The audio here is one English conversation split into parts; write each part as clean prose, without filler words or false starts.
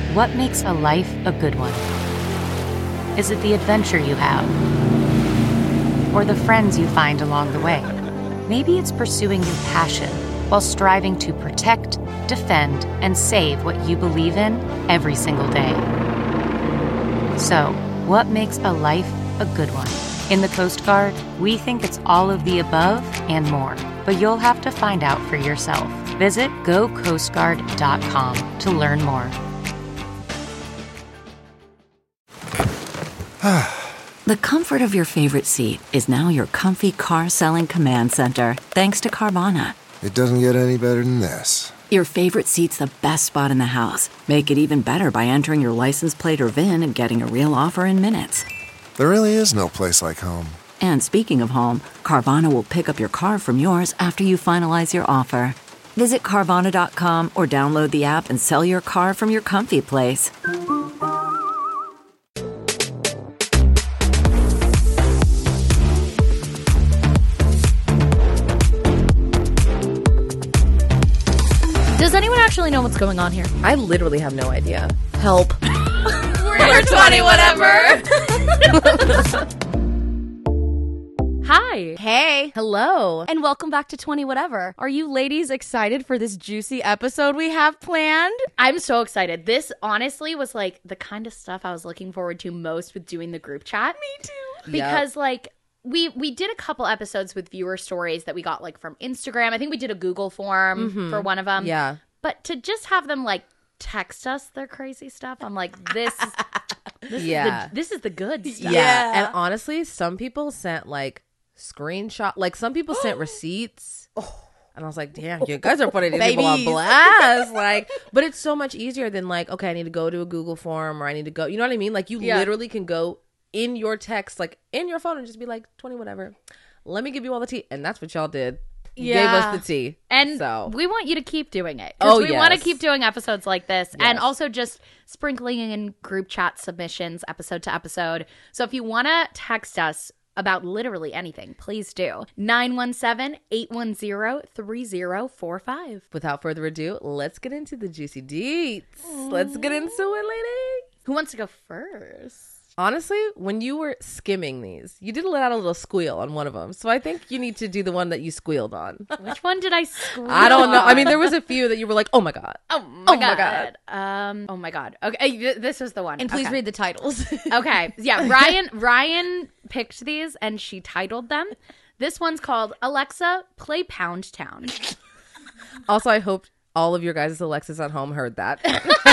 What makes a life a good one? Is it the adventure you have? Or the friends you find along the way? Maybe it's pursuing your passion while striving to protect, defend, and save what you believe in every single day. So, what makes a life a good one? In the Coast Guard, we think it's all of the above and more, but you'll have to find out for yourself. Visit gocoastguard.com to learn more. The comfort of your favorite seat is now your comfy car-selling command center, thanks to Carvana. It doesn't get any better than this. Your favorite seat's the best spot in the house. Make it even better by entering your license plate or VIN and getting a real offer in minutes. There really is no place like home. And speaking of home, Carvana will pick up your car from yours after you finalize your offer. Visit Carvana.com or download the app and sell your car from your comfy place. Does anyone actually know what's going on here? I literally have no idea. Help. We're 20 whatever. Hi. Hey. Hello. And welcome back to 20 whatever. Are you ladies excited for this juicy episode we have planned? I'm so excited. This honestly was like the kind of stuff I was looking forward to most with doing the group chat. Me too. Because like we did a couple episodes with viewer stories that we got like from Instagram. I think we did a Google form for one of them. Yeah. But to just have them like text us their crazy stuff, I'm like, this is the good stuff. Yeah. And honestly, some people sent like screenshot, like some people sent receipts. And I was like, damn, you guys are putting these people on blast. Like, but it's so much easier than like, okay, I need to go to a Google form or I need to go, you know what I mean? Like you literally can go in your text, like in your phone and just be like 20 whatever. Let me give you all the tea. And that's what y'all did. You gave us the tea. And so we want you to keep doing it. Because we want to keep doing episodes like this. Yes. And also just sprinkling in group chat submissions episode to episode. So if you want to text us about literally anything, please do. 917-810-3045. without further ado, let's get into the juicy deets. Let's get into it, lady. Who wants to go first? Honestly, when you were skimming these, you did let out a little squeal on one of them. So I think you need to do the one that you squealed on. Which one did I squeal I don't know. on? I mean, there was a few that you were like, oh my God. Oh my God. Oh my God. Okay, this is the one. And please read the titles. Okay. Yeah, Ryan picked these and she titled them. This one's called Alexa, Play Pound Town. Also, I hope all of your guys' Alexas at home heard that.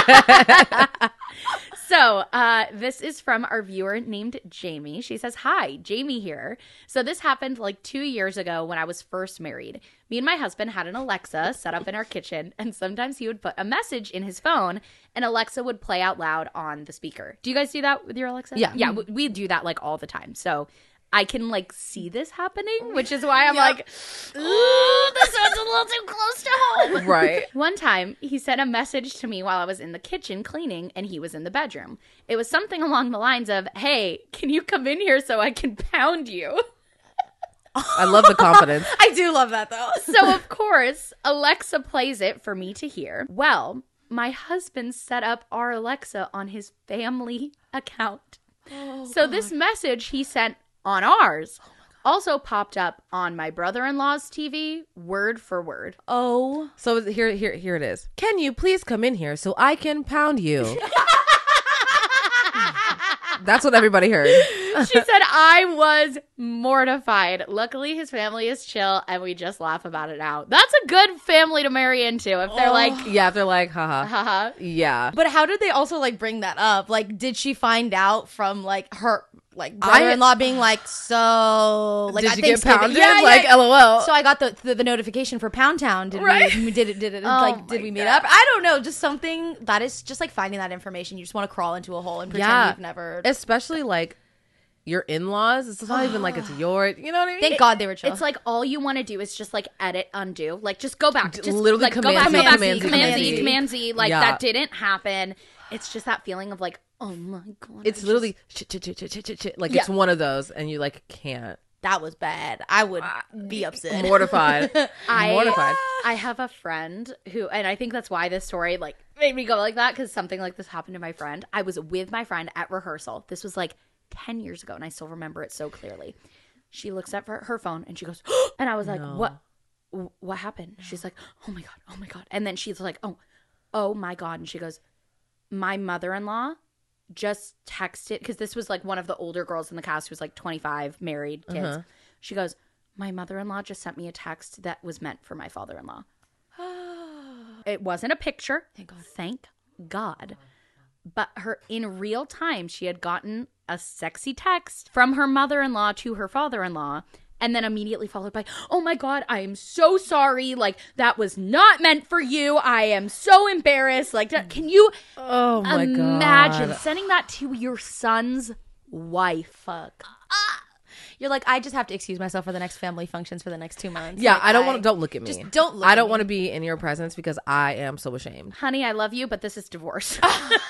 So this is from our viewer named Jamie. She says, hi, Jamie here. So this happened like 2 years ago when I was first married. Me and my husband had an Alexa set up in our kitchen, and sometimes he would put a message in his phone, and Alexa would play out loud on the speaker. Do you guys do that with your Alexa? Yeah. Yeah, we do that like all the time. So I can like see this happening, which is why I'm like, ooh, this one's a little too close to home. Right. One time, he sent a message to me while I was in the kitchen cleaning, and he was in the bedroom. It was something along the lines of, hey, can you come in here so I can pound you? I love the confidence. I do love that, though. So, of course, Alexa plays it for me to hear. Well, my husband set up our Alexa on his family account. So this message he sent on ours also popped up on my brother-in-law's TV, word for word. Oh. So here it is. Can you please come in here so I can pound you? That's what everybody heard. She said I was mortified. Luckily, his family is chill, and we just laugh about it now. That's a good family to marry into if they're like, Yeah, they're like, haha. haha. Yeah. But how did they also like bring that up? Like, did she find out from like her like brother-in-law being like, so like Did I you think get pounded? Yeah, Like, LOL. So I got the notification for Pound Town. Did Right. we did it Oh like my did we meet up? I don't know. Just something that is just like finding that information. You just want to crawl into a hole and pretend you've never. Especially like your in-laws. It's not even like it's your, you know what I mean? Thank God they were chill. It's like all you want to do is just like edit, undo, like just go back, just literally like, go back, Command go Z, back, Command Z. Command Z. Like Yeah. that didn't happen. It's just that feeling of like, oh my God. It's literally shit. Like Yeah. it's one of those and you like can't. that was bad, I would be upset. Mortified. Mortified. I have a friend who, and I think that's why this story like made me go like that, because something like this happened to my friend. I was with my friend at rehearsal. This was like 10 years ago, and I still remember it so clearly. She looks at her phone and she goes, and I was like, what happened? She's like, oh my God. And then she's like, oh my God. And she goes, my mother-in-law just texted, because this was like one of the older girls in the cast who was like 25, married, kids. She goes, my mother-in-law just sent me a text that was meant for my father-in-law. It wasn't a picture. Thank God. But in real time, she had gotten a sexy text from her mother-in-law to her father-in-law, and then immediately followed by, oh my God, I am so sorry. Like, that was not meant for you. I am so embarrassed. Like, can you imagine sending that to your son's wife? Fuck. You're like, I just have to excuse myself for the next family functions for the next 2 months. Yeah, like, I don't want to. Don't look at me. Just don't look I at don't me. want to be in your presence because I am so ashamed. Honey, I love you, but this is divorce.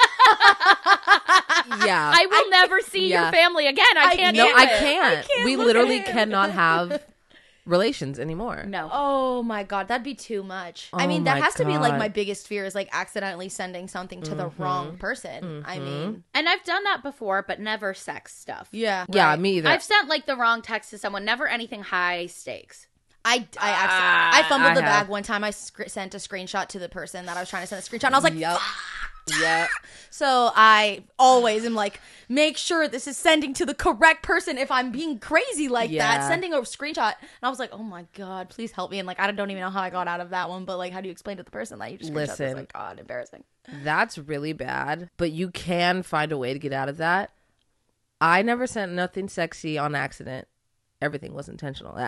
Yeah. I will never see your family again. I can't. No, do I it. can't. We literally cannot have relations anymore. No. Oh my God, that'd be too much. I Oh mean, that my has to be like God. my biggest fear is like accidentally sending something to the wrong person. I mean, And I've done that before, but never sex stuff. yeah. Yeah, me either. I've sent like the wrong text to someone. Never anything high stakes. I fumbled I the have. bag one time. I sent a screenshot to the person that I was trying to send a screenshot, and I was like, Yep. Yeah. so I always am like, make sure this is sending to the correct person if I'm being crazy like that. Yeah. Sending a screenshot. And I was like, oh my God, please help me. And like, I don't even know how I got out of that one, but like, how do you explain to the person that you just screenshot this? Listen. Like, God, embarrassing. That's really bad, but you can find a way to get out of that. I never sent nothing sexy on accident. Everything was intentional.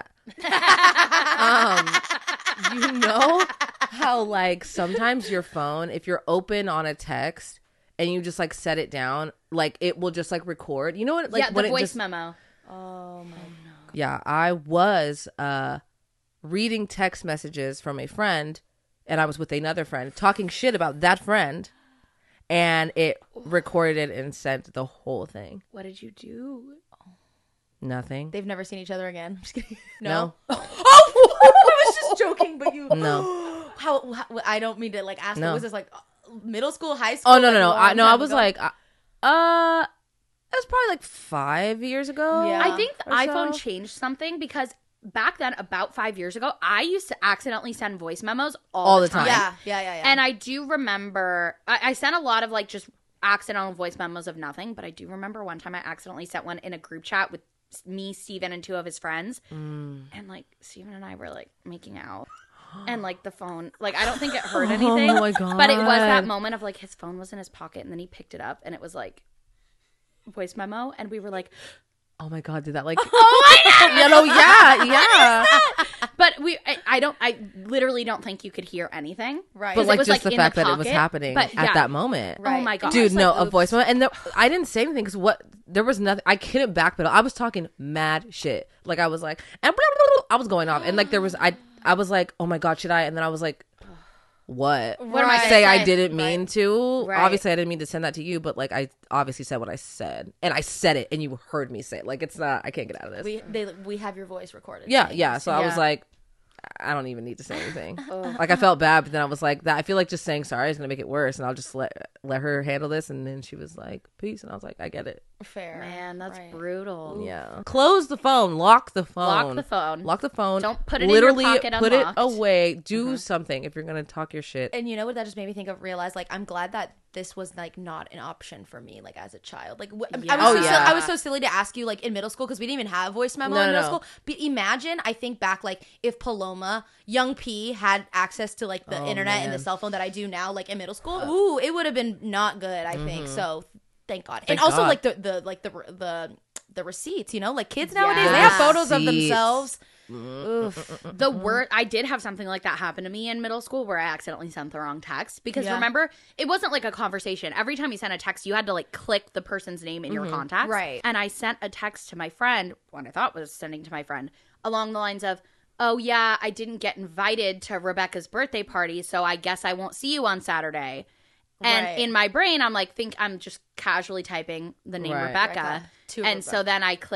You know how like sometimes your phone, if you're open on a text and you just like set it down, like it will just like record. You know what? Like yeah, when the it voice just, memo. Yeah, I was reading text messages from a friend, and I was with another friend talking shit about that friend, and it recorded and sent the whole thing. What did you do? Nothing. They've never seen each other again. I'm just kidding. No. Oh, I was just joking, but you. No. How I don't mean to like ask. No. What was this like? Middle school, high school? Oh no, like, no, no. long I time was ago? like, it was probably like 5 years ago. Yeah. I think the or iPhone so. changed something, because back then, about 5 years ago, I used to accidentally send voice memos all All the the time. time. Yeah. And I do remember, I sent a lot of like just accidental voice memos of nothing, but I do remember one time I accidentally sent one in a group chat with me, Steven, and 2 of his friends. And like Steven and I were like making out. And like the phone, like I don't think it heard anything. Oh my God. But it was that moment of like his phone was in his pocket, and then he picked it up and it was like voice memo, and we were like, Oh my God, did that like? Yeah. but I literally don't think you could hear anything. Right. But 'Cause it like was, just the in fact that it was pocket. happening But, at yeah. that moment. Oh my God. Dude, I no, was like, a voice memo. And I didn't say anything because there was nothing. I couldn't backpedal. I was talking mad shit. Like I was like, and blah, blah, blah, I was going off. And like there was, I was like, oh my God, should I? And then I was like, what? What am I gonna say? I say? didn't mean to. Right. Obviously, I didn't mean to send that to you, but like I obviously said what I said. And I said it and you heard me say it. Like it's not, I can't get out of this. We have your voice recorded. Yeah. So I was Yeah. like, I don't even need to say anything. Like I felt bad, but then I was like, that I feel like just saying sorry is gonna make it worse, and I'll just let her handle this. And then she was like, peace, and I was like, I get it. Fair. Man, that's Right. brutal. Yeah. Close the phone. Lock the phone. Lock the phone. Lock the phone. Don't put it in your pocket put unlocked. it away. Do something if you're gonna talk your shit. And you know what that just made me think of? Realize like I'm glad that this was like not an option for me like as a child. Like Yeah. I was so silly to ask you like in middle school because we didn't even have voice memo No, in no, middle no. school. But imagine, I think back like if Paloma, young P had access to like the internet and the man. cell phone that I do now like in middle school. Ooh, it would have been not good. I think so. Thank God. And Thank also God. like the receipts. You know, like kids nowadays they Yes. have photos of Receipts. themselves. The word, I did have something like that happen to me in middle school where I accidentally sent the wrong text, because Yeah. remember, it wasn't like a conversation. Every time you sent a text, you had to like click the person's name in your contacts. Right. And I sent a text to my friend, what I thought was sending to my friend, along the lines of, oh yeah, I didn't get invited to Rebecca's birthday party, so I guess I won't see you on Saturday. And Right. in my brain, I'm like, I'm just casually typing the name Right. Rebecca. Rebecca to And so Rebecca. then I click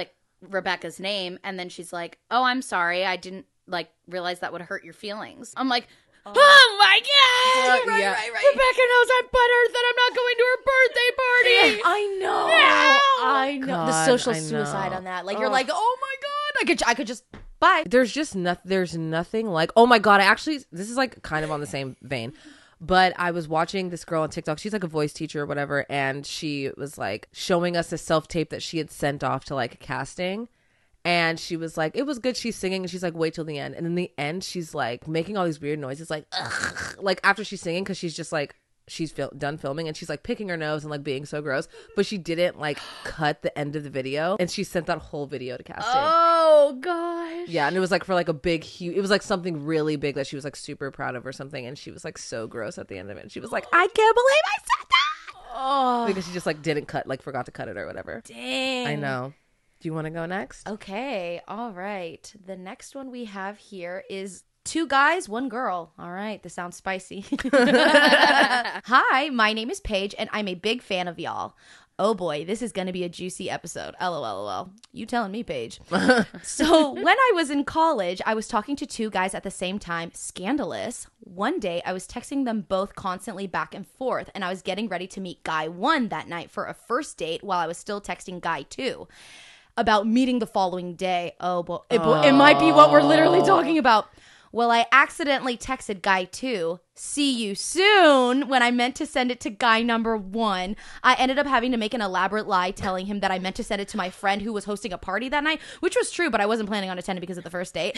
Rebecca's name, and then she's like, "Oh, I'm sorry, I didn't like realize that would hurt your feelings." I'm like, oh my god! Right. Rebecca knows I'm butthurt that I'm not going to her birthday party. I know. No! I know. God, The social I suicide know. on that. Like, you're like, oh my God. I could just, bye. There's just there's nothing like, oh my God, this is like kind of on the same vein. But I was watching this girl on TikTok. She's like a voice teacher or whatever. And she was like showing us a self-tape that she had sent off to like a casting. And she was like, it was good. She's singing. And she's like, wait till the end. And in the end, she's like making all these weird noises. Like, ugh. Like after she's singing, because she's just like, she's done filming. And she's like picking her nose and like being so gross. But she didn't like cut the end of the video. And she sent that whole video to casting. Oh gosh. Yeah, and it was like for like a big, huge, it was like something really big that she was like super proud of or something, and she was like so gross at the end of it. And she was like, I can't believe I said that! Oh, Because she just like didn't cut, like forgot to cut it or whatever. dang. I know. Do you want to go next? Okay, all right. The next one we have here is 2 guys, 1 girl. All right, this sounds spicy. Hi, my name is Paige, and I'm a big fan of y'all. Oh boy, this is going to be a juicy episode. LOL. You telling me, Paige. So when I was in college, I was talking to 2 guys at the same time. Scandalous. One day, I was texting them both constantly back and forth, and I was getting ready to meet guy 1 that night for a first date while I was still texting guy 2 about meeting the following day. Oh boy, it might be what we're literally talking about. Well, I accidentally texted guy 2, see you soon, when I meant to send it to guy number 1. I ended up having to make an elaborate lie telling him that I meant to send it to my friend who was hosting a party that night, which was true, but I wasn't planning on attending because of the first date.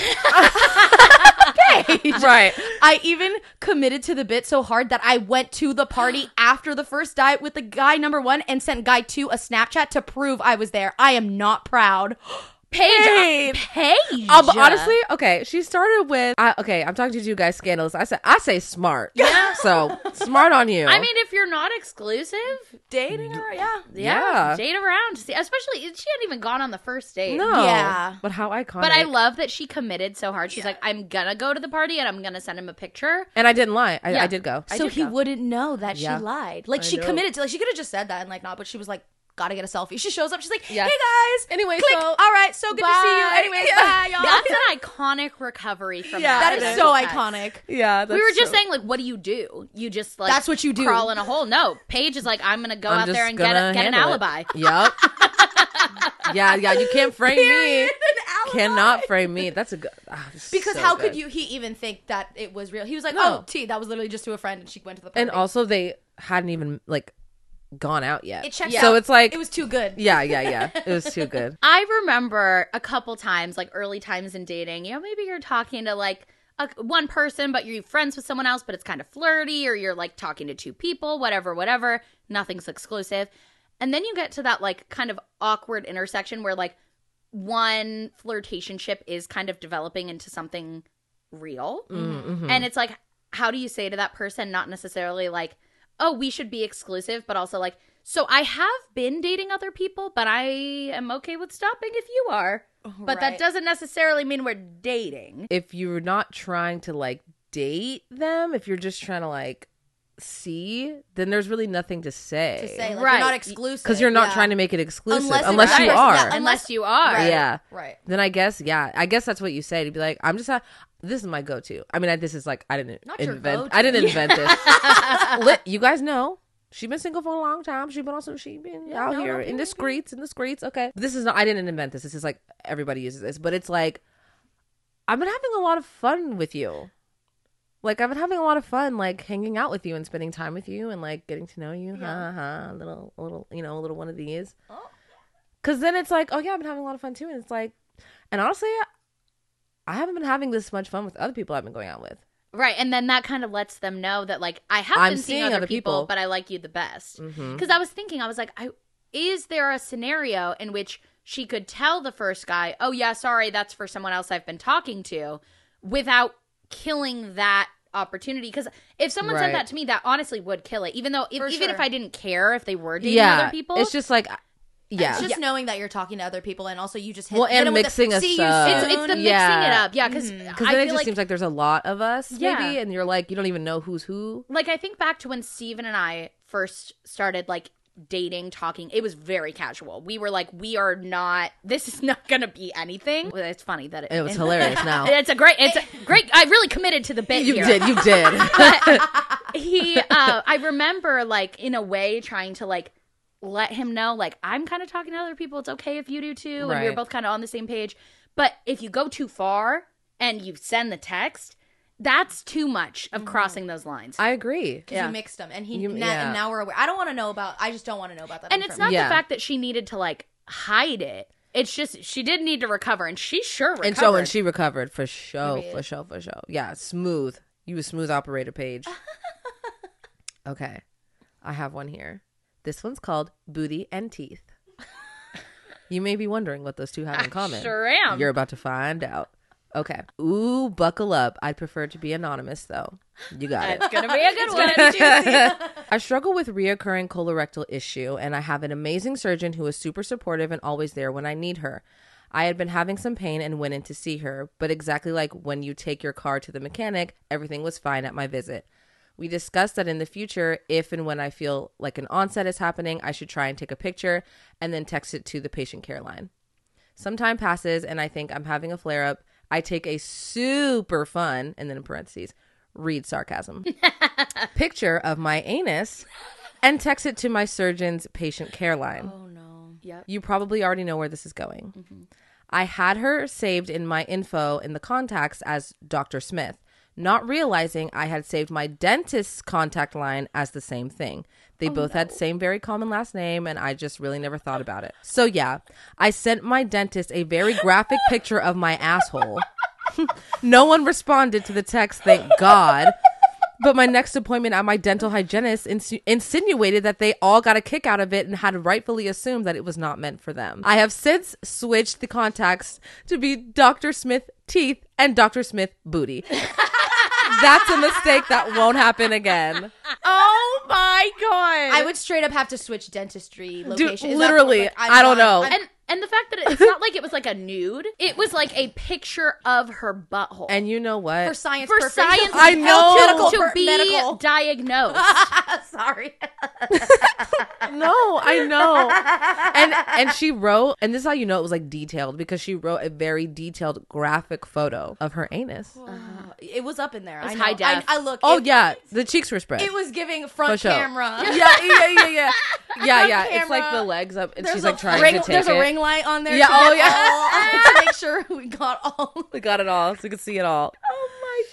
Paige. Right. I even committed to the bit so hard that I went to the party after the first date with the guy number 1 and sent guy 2 a Snapchat to prove I was there. I am not proud. Paige. But honestly, okay, she started with, okay, I'm talking to 2 guys, scandalous. I say smart. Yeah. So, smart on you. I mean, if you're not exclusive, Dating her, yeah. Yeah. date around. See, especially she hadn't even gone on the first date. No. Yeah. But how iconic. But I love that she committed so hard. She's like, I'm gonna go to the party and I'm gonna send him a picture. And I didn't lie. Yeah. I did go. So he wouldn't know that Yeah. she lied. Like, I she know. committed to, like, she could have just said that and, like, not, but she was like, gotta get a selfie. She shows up, she's like, Yeah. hey guys. Anyway, click. so- All right, so good to see you. Bye. Anyways, Yeah. bye, y'all. That's an iconic recovery from Yeah, That that. is it so text. iconic. Yeah. We were just saying, like, what do? You just, like, That's what you do. Crawl in a hole. No, Paige is like, I'm gonna go out there and get an alibi. Yep. yeah, you can't frame me. Cannot frame me. That's a good. Because how could he even think that it was real? He was like, No. oh, T, that was literally just to a friend and she went to the party. And also, they hadn't even like gone out yet. it checked So out. it's like It was too good. yeah. It was too good. I remember a couple times, like early times in dating, maybe you're talking to like one person, but you're friends with someone else, but it's kind of flirty, or you're like talking to 2 people, whatever. Nothing's exclusive. And then you get to that like kind of awkward intersection where like one flirtationship is kind of developing into something real. Mm-hmm. And it's like, how do you say to that person, not necessarily like, oh, we should be exclusive, but also like, so I have been dating other people, but I am okay with stopping if you are. But that Right. doesn't necessarily mean we're dating. If you're not trying to like date them, if you're just trying to like see, then there's really nothing to say. To say, like, Right. you're not exclusive. Because you're not Yeah. trying to make it exclusive Unless unless, it's- you right. are. Yeah, Unless you are. Right. Yeah. Right. Then I guess that's what you say, to be like, I'm just this is my go-to. I mean, this is like, I didn't Not your invent go-to. I didn't invent this. You guys know she's been single for a long time. She's been out here in the streets. Okay, this is not, I didn't invent this. This is like, everybody uses this, but it's like, I've been having a lot of fun with you. Like, I've been having a lot of fun, like, hanging out with you and spending time with you and, like, getting to know you. A little, a little one of these. Because then it's like, oh, yeah, I've been having a lot of fun, too. And it's like, and honestly, I haven't been having this much fun with other people I've been going out with. Right. And then that kind of lets them know that, like, I have I'm been seeing other people, but I like you the best. Because I was thinking, I was like, is there a scenario in which she could tell the first guy, oh, yeah, sorry, that's for someone else I've been talking to, without killing that opportunity? Because if someone said Right. that to me, that honestly would kill it. Even though, even sure. if I didn't care if they were dating other people. It's just like, yeah. It's just knowing that you're talking to other people, and also you just hit, Well, hit and them with mixing the, us see you up. soon. It's the mixing Yeah. it up. Yeah, because Because I then it feel just like, seems like there's a lot of us, Yeah. maybe, and you're like, you don't even know who's who. like, I think back to when Steven and I first started, like, dating, talking. It was very casual. We were like, this is not going to be anything. Well, it's funny that it was hilarious now. It's a great, I really committed to the bit You here. did. I remember like in a way trying to like let him know like I'm kind of talking to other people. It's okay if you do too. And we were both kind of on the same page. But if you go too far and you send the text, that's too much of crossing those lines. I agree. Because you mixed them, and and now we're aware. I just don't want to know about that. And it's not the fact that she needed to like hide it. It's just she did need to recover, and she sure recovered. And she recovered for sure. Yeah, smooth. You a smooth operator, Paige. Okay, I have one here. This one's called Booty and Teeth. You may be wondering what those two have in common. Sure am. You're about to find out. Okay. Ooh, buckle up. I'd prefer to be anonymous, though. You got it. It's going to be a good one. I struggle with reoccurring colorectal issue, and I have an amazing surgeon who is super supportive and always there when I need her. I had been having some pain and went in to see her, but exactly like when you take your car to the mechanic, everything was fine at my visit. We discussed that in the future, if and when I feel like an onset is happening, I should try and take a picture and then text it to the patient care line. Some time passes, and I think I'm having a flare-up. I take a super fun, and then in parentheses, read sarcasm, picture of my anus and text it to my surgeon's patient care line. Oh, no. Yep. You probably already know where this is going. Mm-hmm. I had her saved in my info in the contacts as Dr. Smith, not realizing I had saved my dentist's contact line as the same thing. They both had same very common last name, and I just really never thought about it. So yeah, I sent my dentist a very graphic picture of my asshole. No one responded to the text, thank God. But my next appointment at my dental hygienist insinuated that they all got a kick out of it and had rightfully assumed that it was not meant for them. I have since switched the contacts to be Dr. Smith Teeth and Dr. Smith Booty. That's a mistake that won't happen again. Oh my God. I would straight up have to switch dentistry location. Dude, literally, I don't know. And the fact that it's not like it was like a nude, it was like a picture of her butthole. And you know what? For science For purposes. science, I know. to be diagnosed. Sorry. No, I know. And she wrote, and this is how you know it was like detailed, because she wrote a very detailed graphic photo of her anus. It was up in there. It's I high know. def. I look. Oh yeah, the cheeks were spread. It was giving front For sure. camera. Yeah. It's like camera. the legs up, and There's she's like trying ring, to take there's it. a ring light on there. Yeah, to oh, get yeah. all- to make sure we got all. We got it all, so we could see it all. Oh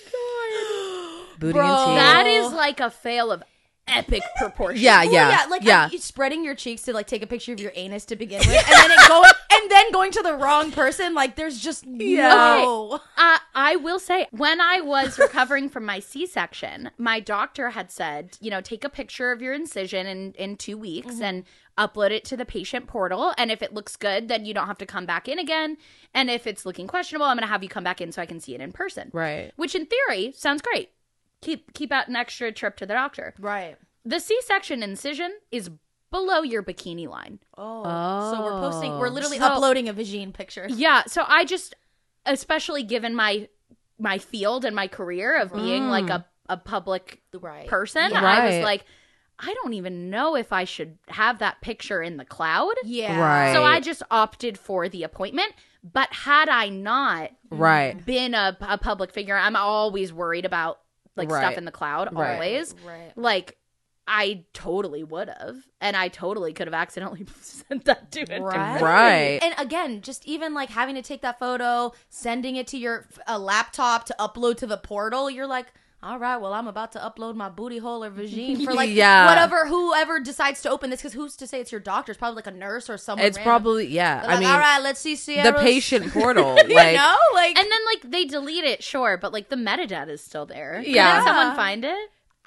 my God. Booty Bro. and teeth. That is like a fail of epic proportions. Yeah. You spreading your cheeks to like take a picture of your anus to begin with, and then going to the wrong person. Like, there's just no. I will say, when I was recovering from my C-section, my doctor had said, take a picture of your incision in 2 weeks and upload it to the patient portal. And if it looks good, then you don't have to come back in again. And if it's looking questionable, I'm going to have you come back in so I can see it in person. Right. Which in theory sounds great. Keep out an extra trip to the doctor. Right. The C-section incision is below your bikini line. Oh. So we're literally uploading a vagine picture. Yeah. So I just, especially given my field and my career of being like a public person, Yeah. I was Right. like, I don't even know if I should have that picture in the cloud. Yeah. Right. So I just opted for the appointment. But had I not been a public figure, I'm always worried about like stuff in the cloud, always. Right. Like, I totally would have, and I totally could have accidentally sent that to it. Right. And again, just even like having to take that photo, sending it to your laptop to upload to the portal, you're like, all right, well, I'm about to upload my booty hole or vagine for like whoever decides to open this, because who's to say it's your doctor? It's probably like a nurse or someone. It's random. probably, yeah. They're I like, mean, all right, let's see Sierra's. the patient portal. You Like, know? Like, And then like they delete it, sure, but like the metadata is still there. Yeah. Can someone find it?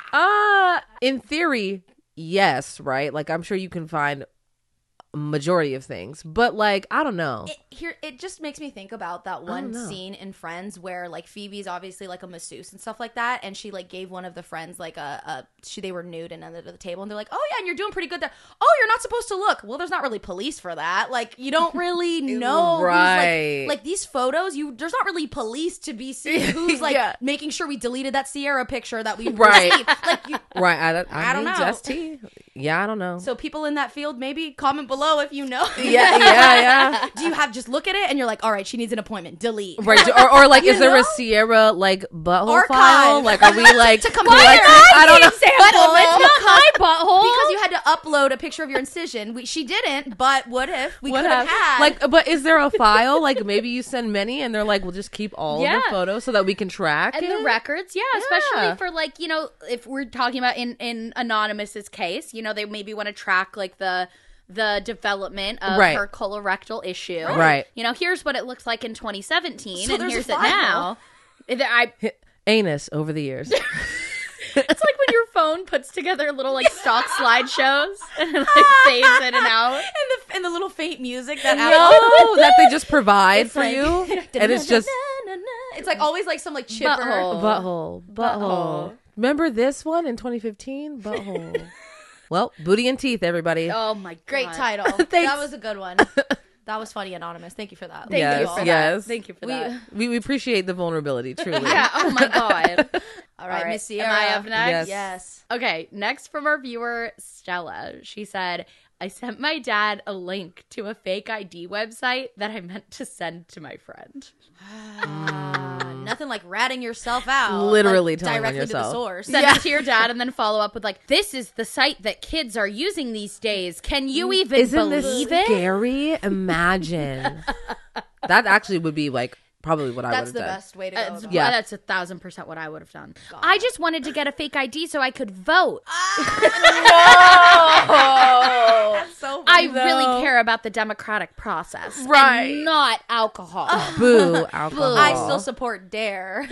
in theory, yes, right? Like, I'm sure you can find a majority of things, but like, I don't know. it just makes me think about that one scene in Friends where like Phoebe's obviously like a masseuse and stuff like that, and she like gave one of the friends like they were nude and under the table, and they're like, oh yeah, and you're doing pretty good there. Oh, you're not supposed to look. Well, there's not really police for that. Like, you don't really know Right. who's, like these photos. There's not really police to be seen who's like making sure we deleted that Sierra picture that we received. Like, Right. I don't mean, know. Just tea. Yeah, I don't know. So people in that field, maybe comment below if you know. Yeah. Do you have just look at it and you're like, all right, she needs an appointment. Delete. Right, or like, is there know? a Sierra like butthole Archive. file? Like, are we like To compare. I don't know. Example. It's not my butthole. Because you had to upload a picture of your incision. She didn't, but what if we What could have have- had? like, but is there a file? Like, maybe you send many, and they're like, we'll just keep all of Yeah. the photos so that we can track and it. the records, especially Yeah. for like, you know, if we're talking about in Anonymous's case, you know, they maybe want to track like the development of Right. her colorectal issue. Right. You know, here's what it looks like in 2017 So and there's a here's it file. now. Anus over the years. It's like when your phone puts together little like stock slideshows and it like fades in and out. and the little faint music that No, that they just provide for like- you, and it's just it's like always like some like chipper. butthole. Remember this one in 2015? Butthole. Well, booty and teeth, everybody. Oh my god. Great title. Thanks. That was a good one. That was funny, Anonymous. Thank you for that. Thank Yes, you for that. yes. Thank you for that. We appreciate the vulnerability, truly. Yeah. Oh my god. All right, Miss Sierra. Am I up next? Yes. Yes. Okay, next from our viewer, Stella. She said, I sent my dad a link to a fake ID website that I meant to send to my friend. Nothing like ratting yourself out. Literally like, telling on directly to the yourself. source. Send it to your dad and then follow up with like, this is the site that kids are using these days. Can you even Isn't this believe it? scary? Imagine. That actually would be like probably what I would That's have the done. best way to go. That's, about Yeah. that's 1,000% what I would have done. I just wanted to get a fake ID so I could vote. So I really care about the democratic process, Right. and not alcohol. Boo, alcohol. I still support Dare.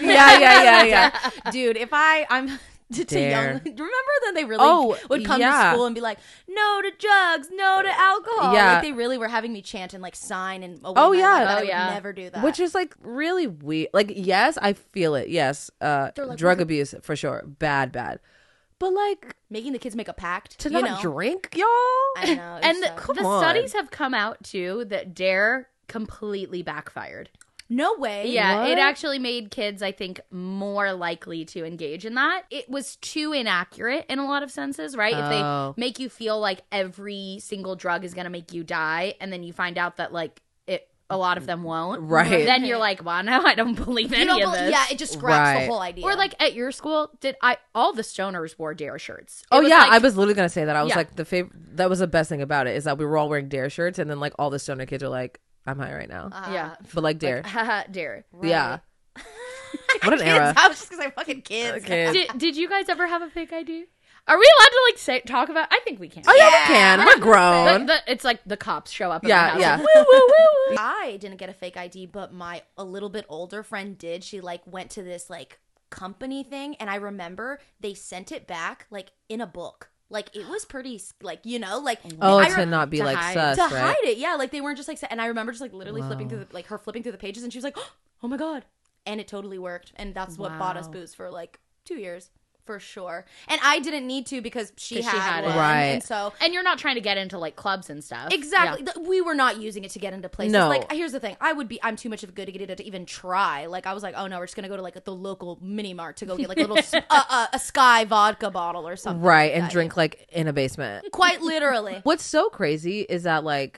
Yeah. Dude, if I'm to Dare. young, remember that they really Oh, would come yeah. to school and be like, no to drugs, no to alcohol. Yeah. Like they really were having me chant and like sign and Oh, my yeah. life, but Oh, I would yeah. never do that. Which is like really weird. Like, yes, I feel it. Yes, drug abuse for sure. Bad. But like making the kids make a pact to you not know? drink, y'all. I know. And it's the on. studies have come out too that Dare completely backfired. no way. Yeah, What? it actually made kids, I think, more likely to engage in that. It was too inaccurate in a lot of senses, right? If Oh. they make you feel like every single drug is going to make you die, and then you find out that like a lot of them won't, Right. Then you're like, well, no, I don't believe You any don't of bel- this. yeah, it just scraps Right. the whole idea. Or like at your school, all the stoners wore Dare shirts? It Oh was yeah, like- I was literally gonna say that. I was Yeah. like that was the best thing about it is that we were all wearing Dare shirts, and then like all the stoner kids are like, I'm high right now, yeah, but like Dare, haha, Dare. yeah. What an era. I was just gonna say fucking kids. Did you guys ever have a fake ID? Are we allowed to like talk about? I think we can. Oh yeah, we can. We're grown. It's like the cops show up. At Yeah, my yeah. house. Woo, woo, woo. I didn't get a fake ID, but my a little bit older friend did. She like went to this like company thing, and I remember they sent it back like in a book. Like it was pretty like like Oh, I to not be to like hide. sus, to right? hide it. Yeah, like they weren't just like and I remember just like literally flipping through her flipping through the pages, and she was like, oh my god, and it totally worked, and that's what bought us booze for like 2 years. For sure. And I didn't need to because she 'Cause she had had it. one. Right. And so And you're not trying to get into like clubs and stuff. exactly. Yeah. We were not using it to get into places. No. Like here's the thing. I'm too much of a good idiot to even try. Like I was like, oh no, we're just gonna go to like the local mini mart to go get like a little a Sky vodka bottle or something. Right, like and that. drink like in a basement. Quite literally. What's so crazy is that like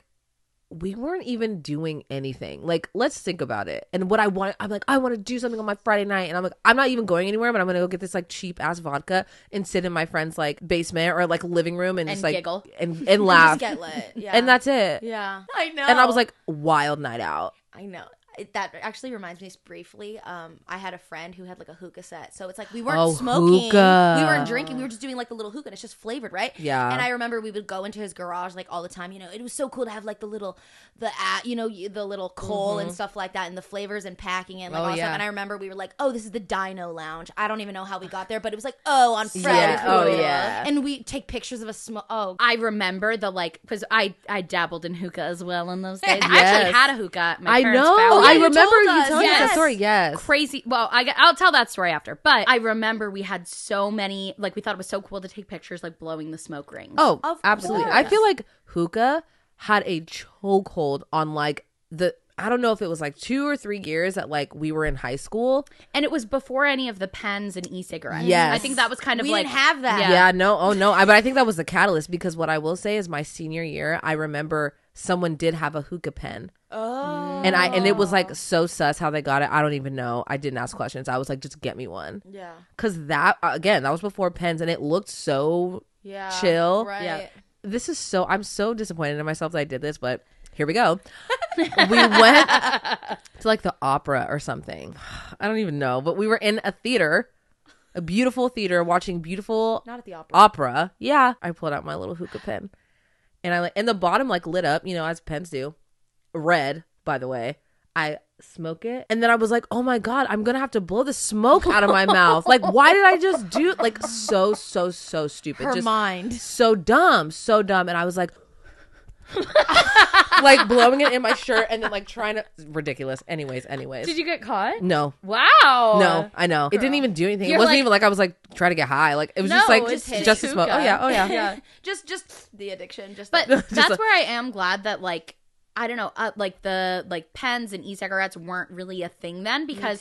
we weren't even doing anything. Like, let's think about it. And what I'm like, I want to do something on my Friday night, and I'm like, I'm not even going anywhere, but I'm gonna go get this like cheap ass vodka and sit in my friend's like basement or like living room and just like giggle. and laugh, Just get lit. Yeah. and that's it. yeah. I know. And I was like, wild night out. I know. That actually reminds me briefly. I had a friend who had like a hookah set, so it's like we weren't Oh, smoking, hookah. we weren't drinking, we were just doing like the little hookah. And it's just flavored, right? Yeah. And I remember we would go into his garage like all the time. It was so cool to have like the little coal and stuff like that, and the flavors and packing and like all that stuff. And I remember we were like, oh, this is the Dino Lounge. I don't even know how we got there, but it was like, on Friday. Yeah. Oh, yeah. And we take pictures of a smoke. Oh, I remember because I dabbled in hookah as well in those days. I Yes. actually had a hookah. At my I parents' know. family. I you remember told you us. telling us that Yes. story. Yes. Crazy. Well, I'll tell that story after. But I remember we had so many. Like we thought it was so cool to take pictures, like blowing the smoke rings. Oh, Of absolutely. course. I feel like hookah had a chokehold on like the I don't know if it was like 2 or 3 years that like we were in high school. And it was before any of the pens and e-cigarettes. Yes. I think that was kind of We like didn't have that. Yeah, no. Oh, no. But I think that was the catalyst because what I will say is my senior year, I remember someone did have a hookah pen. Oh. And it was like so sus how they got it. I don't even know. I didn't ask questions. I was like, just get me one. Yeah. Because that, again, that was before pens and it looked so chill. Right. Yeah. I'm so disappointed in myself that I did this, but here we go. We went to like the opera or something. I don't even know, but we were in a theater, a beautiful theater, watching beautiful Not at the opera. opera. Yeah. I pulled out my little hookah pen and the bottom like lit up, as pens do. Red, by the way. I smoke it and then I was like, oh my God, I'm gonna have to blow the smoke out of my mouth. Like, why did I just do like so stupid? Her just mind. so dumb. And I was like like blowing it in my shirt and then like trying to ridiculous. Anyways. Did you get caught? No. Wow. No, I know. It didn't even do anything. You're it wasn't like- even like I was like trying to get high. Like it was No, just like it's just to smoke. hookah. Oh yeah. Yeah. Just the addiction. But Just that's a- where I am glad that like I don't know, like the like pens and e-cigarettes weren't really a thing then because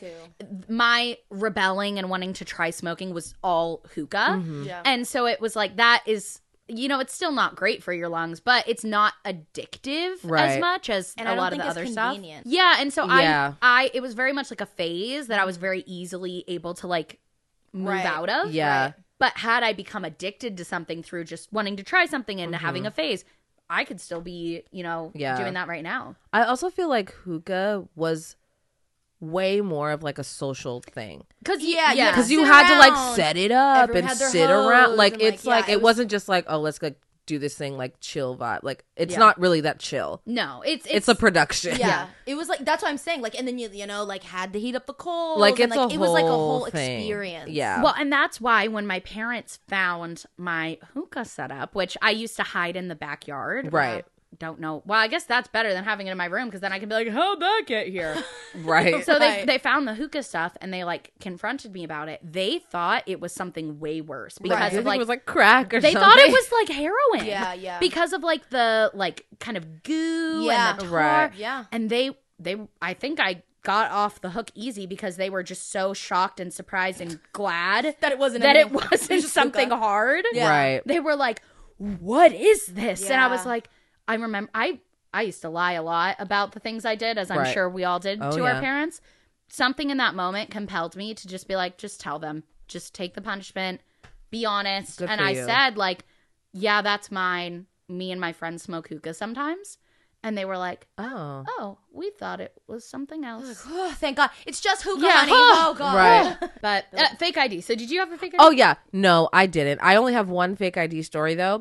my rebelling and wanting to try smoking was all hookah. Yeah. And so it was like that is it's still not great for your lungs, but it's not addictive as Right. much as And a I don't lot of think the it's other stuff. convenient. Yeah, and so Yeah. I it was very much like a phase that I was very easily able to like move Right. out of. Yeah. But had I become addicted to something through just wanting to try something and having a phase, I could still be, Yeah. doing that right now. I also feel like hookah was way more of like a social thing. Because Yeah. Because Sit you had to like around. set it up Everyone and had their sit around. hose Like and, it's like, like yeah, it it was- wasn't just like, oh, let's like do this thing like chill vibe. Like it's Yeah. not really that chill. No, It's a production. Yeah. It was like that's what I'm saying. Like, and then you know, like had to heat up the coals. Like and, it's a it was like a whole whole thing. experience. Yeah. Well, and that's why when my parents found my hookah setup, which I used to hide in the backyard. Right. Don't know. Well, I guess that's better than having it in my room because then I can be like, how'd that get here? Right. So Right. they found the hookah stuff and they like confronted me about it. They thought it was something way worse because I of think like it was like crack or they something. thought it was like heroin. Yeah, yeah. Because of like the like kind of goo Yeah. and the tar. Right. Yeah. And they I think I got off the hook easy because they were just so shocked and surprised and glad That it wasn't that it anything- wasn't just something hookah. hard. Yeah. Right. They were like, "What is this?" And I was Yeah. like, I remember I used to lie a lot about the things I did, as I'm Right. sure we all did Oh, to yeah. our parents. Something in that moment compelled me to just be like, just tell them, just take the punishment, be honest. Good And for I you. said, like, yeah, that's mine. Me and my friends smoke hookah sometimes. And they were like, oh, we thought it was something else. Oh, thank God. It's just hookah, Yeah. honey. Oh, God. Right. But fake ID. So did you have a fake ID? Oh yeah. No, I didn't. I only have one fake ID story though.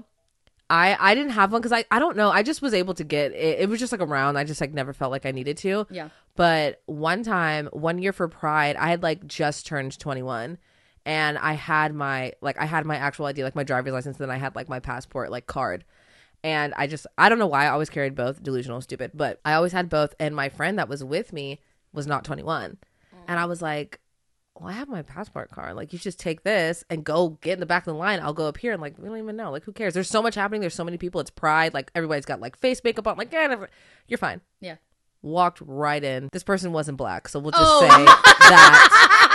I didn't have one because I don't know. I just was able to get it. It was just like around. I just like never felt like I needed to. Yeah. But one year for Pride, I had like just turned 21 and I had my actual ID, like my driver's license. And then I had like my passport, like card. And I don't know why I always carried both. Delusional, stupid. But I always had both. And my friend that was with me was not 21. And I was like, well, I have my passport card. Like, you just take this and go get in the back of the line. I'll go up here and like, we don't even know. Like, who cares? There's so much happening. There's so many people. It's Pride. Like, everybody's got like face makeup on. Like, yeah, you're fine. Yeah. Walked right in. This person wasn't black, so we'll just Oh. say that.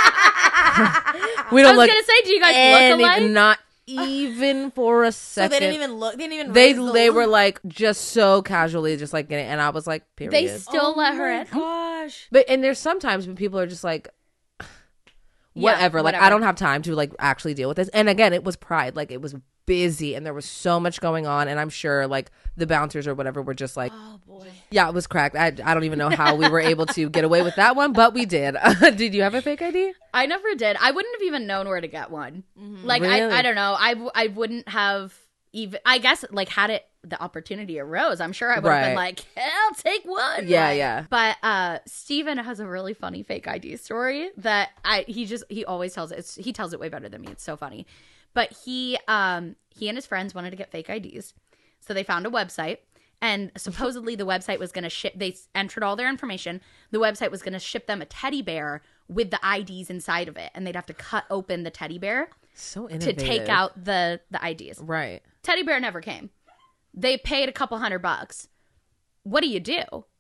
We I don't was look going to say, do you guys look alike? not even for a So second. they didn't even look. They didn't even. They raise the they look. were like just so casually just like getting, and I was like, period. They still let her in. Gosh. But and there's sometimes when people are just like, whatever. Like I whatever. don't have time to like actually deal with this. And again, it was Pride. Like it was busy and there was so much going on. And I'm sure like the bouncers or whatever were just like, Oh boy. yeah, it was cracked. I don't even know how we were able to get away with that one, but we did. Did you have a fake ID? I never did. I wouldn't have even known where to get one. Like, Really? I don't know. I wouldn't have even, I guess, like, had it, the opportunity arose, I'm sure I would have been Right. like, I'll take one. Yeah, Right. yeah. But Steven has a really funny fake ID story that he always tells it. He tells it way better than me. It's so funny. But he and his friends wanted to get fake IDs. So they found a website. And supposedly the website was going to ship, they entered all their information. The website was going to ship them a teddy bear with the IDs inside of it. And they'd have to cut open the teddy bear So to innovative. take out the IDs. Right. Teddy bear never came. They paid a couple $100. What do?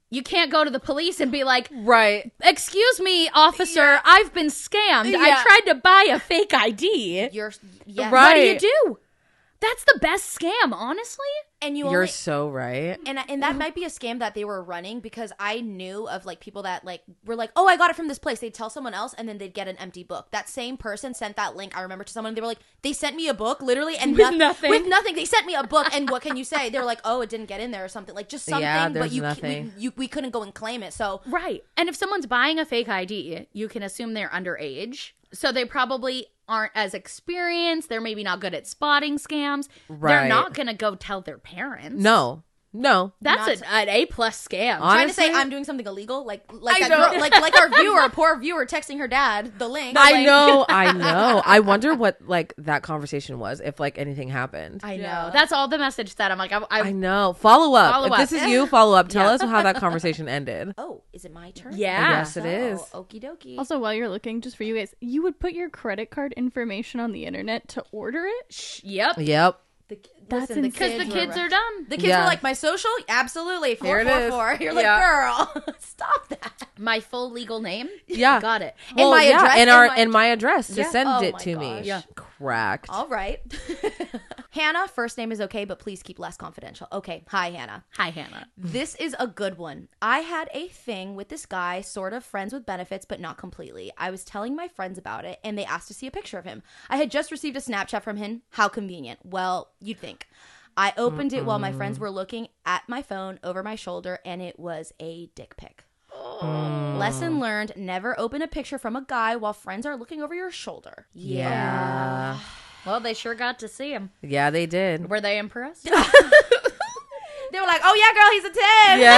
You can't go to the police and be like, Right. excuse me, officer, I've been scammed. I Yeah. tried to buy a fake ID. You're Right. What do you do? That's the best scam, honestly. and you You're only so right. and that might be a scam that they were running, because I knew of like people that like were like, oh, I got it from this place. They'd tell someone else and then they'd get an empty book. That same person sent that link, I remember, to someone. They were like, they sent me a book literally and With nothing. With nothing. They sent me a book and what can you say? They were like, oh, it didn't get in there or something. Like just something, Yeah, but there's you nothing. we couldn't go and claim it. So Right. And if someone's buying a fake ID, you can assume they're underage. So they probably aren't as experienced. They're maybe not good at spotting scams. They're Right. not going to go tell their parents. No. That's an A+ scam. trying to say Honestly? I'm doing something illegal, like I that know. girl, like our viewer, poor viewer texting her dad the link. I Like, know. I wonder what like that conversation was, if like anything happened. I know. No, that's all the message said. I'm like, I know. Follow up. Follow if up. this is you, follow up. Tell us how that conversation ended. Oh, is it my turn? Yeah. Yes, it is. Okie dokie. Also, while you're looking, just for you guys, you would put your credit card information on the internet to order it? Yep. Yep. That's Listen, Because the kids are dumb. The kids Yeah. were like, my social? Absolutely. Here it is. 444. You're like, Yeah. girl, stop that. My full legal name? Yeah. Got it. Well, my address- and and my address to Yeah. send Oh it my to gosh. me. Yeah. Cracked. All right. Hannah, first name is okay, but please keep less confidential. Okay. Hi, Hannah. Hi, Hannah. This is a good one. I had a thing with this guy, sort of friends with benefits, but not completely. I was telling my friends about it, and they asked to see a picture of him. I had just received a Snapchat from him. How convenient. Well, you'd think. I opened it while my friends were looking at my phone over my shoulder, and it was a dick pic. Lesson learned, never open a picture from a guy while friends are looking over your shoulder. Yeah. Well, they sure got to see him. Yeah, they did. Were they impressed? They were like, oh yeah, girl, he's a 10.